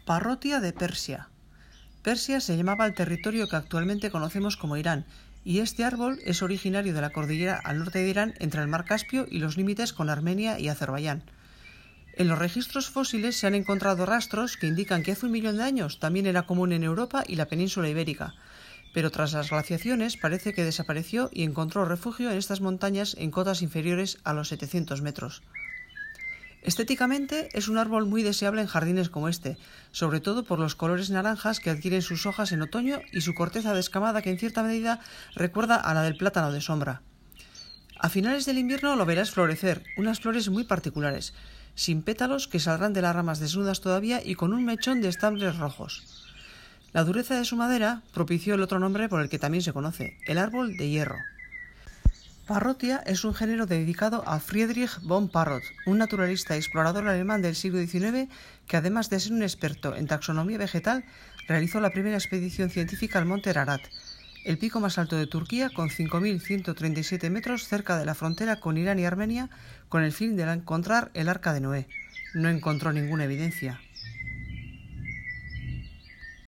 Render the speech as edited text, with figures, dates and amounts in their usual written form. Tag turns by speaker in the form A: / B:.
A: Parrotia de Persia. Persia se llamaba el territorio que actualmente conocemos como Irán, y este árbol es originario de la cordillera al norte de Irán, entre el mar Caspio y los límites con Armenia y Azerbaiyán. En los registros fósiles se han encontrado rastros que indican que hace 1.000.000 de años también era común en Europa y la península ibérica, pero tras las glaciaciones parece que desapareció y encontró refugio en estas montañas en cotas inferiores a los 700 metros. Estéticamente es un árbol muy deseable en jardines como este, sobre todo por los colores naranjas que adquieren sus hojas en otoño y su corteza descamada que en cierta medida recuerda a la del plátano de sombra. A finales del invierno lo verás florecer, unas flores muy particulares, sin pétalos que saldrán de las ramas desnudas todavía y con un mechón de estambres rojos. La dureza de su madera propició el otro nombre por el que también se conoce, el árbol de hierro. Parrotia es un género dedicado a Friedrich von Parrot, un naturalista y explorador alemán del siglo XIX que, además de ser un experto en taxonomía vegetal, realizó la primera expedición científica al monte Ararat, el pico más alto de Turquía, con 5.137 metros cerca de la frontera con Irán y Armenia, con el fin de encontrar el Arca de Noé. No encontró ninguna evidencia.